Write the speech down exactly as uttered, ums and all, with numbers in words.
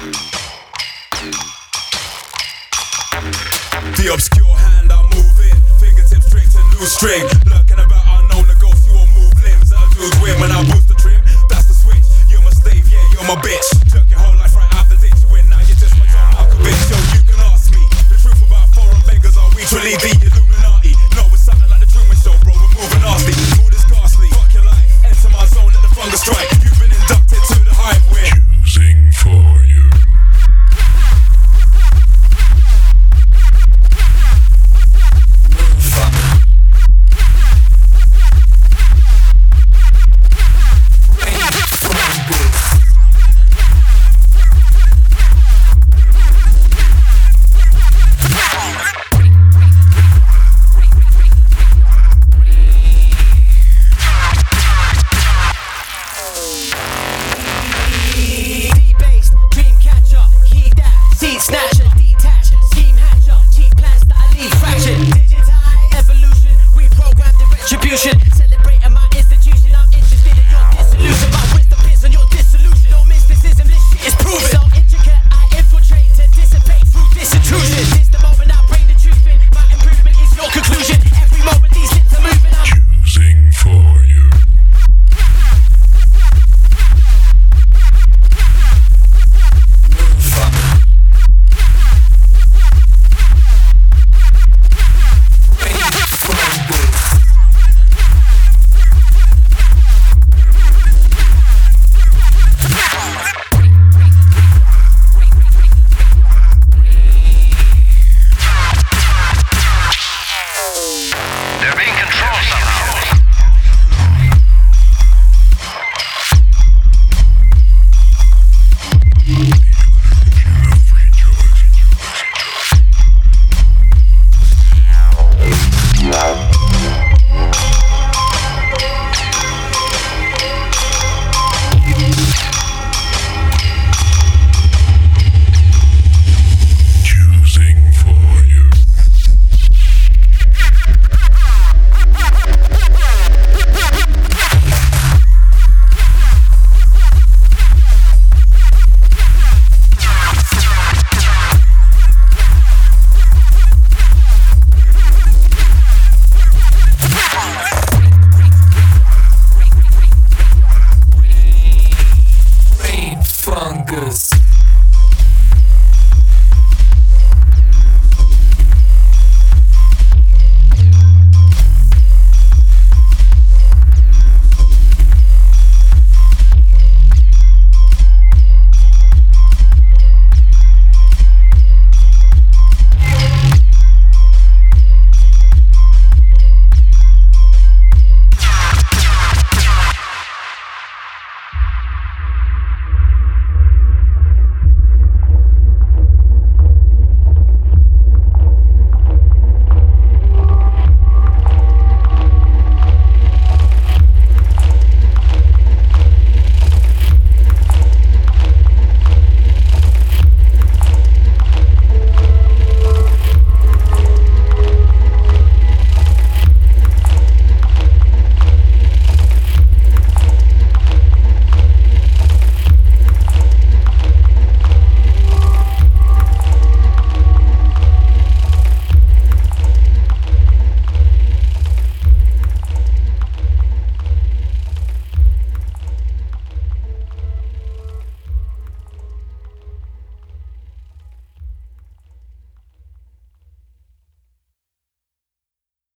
The obscure hand I'm moving, fingertips straight to new string. Lurking about unknown, the ghost, you will move limbs. That'll do win when I boost the trim. That's the switch, you're my slave, yeah, you're my bitch. Took your whole life right out the ditch. You win, now you're just my John Markovich. Yo, you can ask me the truth about foreign beggars. Are we truly the Illuminati? No, it's something like the Truman Show, bro, we're moving nasty. Mood is ghastly, fuck your life. Enter my zone, let the fungus strike. You've been inducted to the hive where choosing for you. Celebrating my institution, I'm interested in your dissolution. My wisdom is on your dissolution. No mysticism, this shit is proven. So intricate, I infiltrate to dissipate through this intrusion. This the moment I bring the truth in. My improvement is your conclusion. Every moment these lips are moving, I'm choosing for you. Fungus.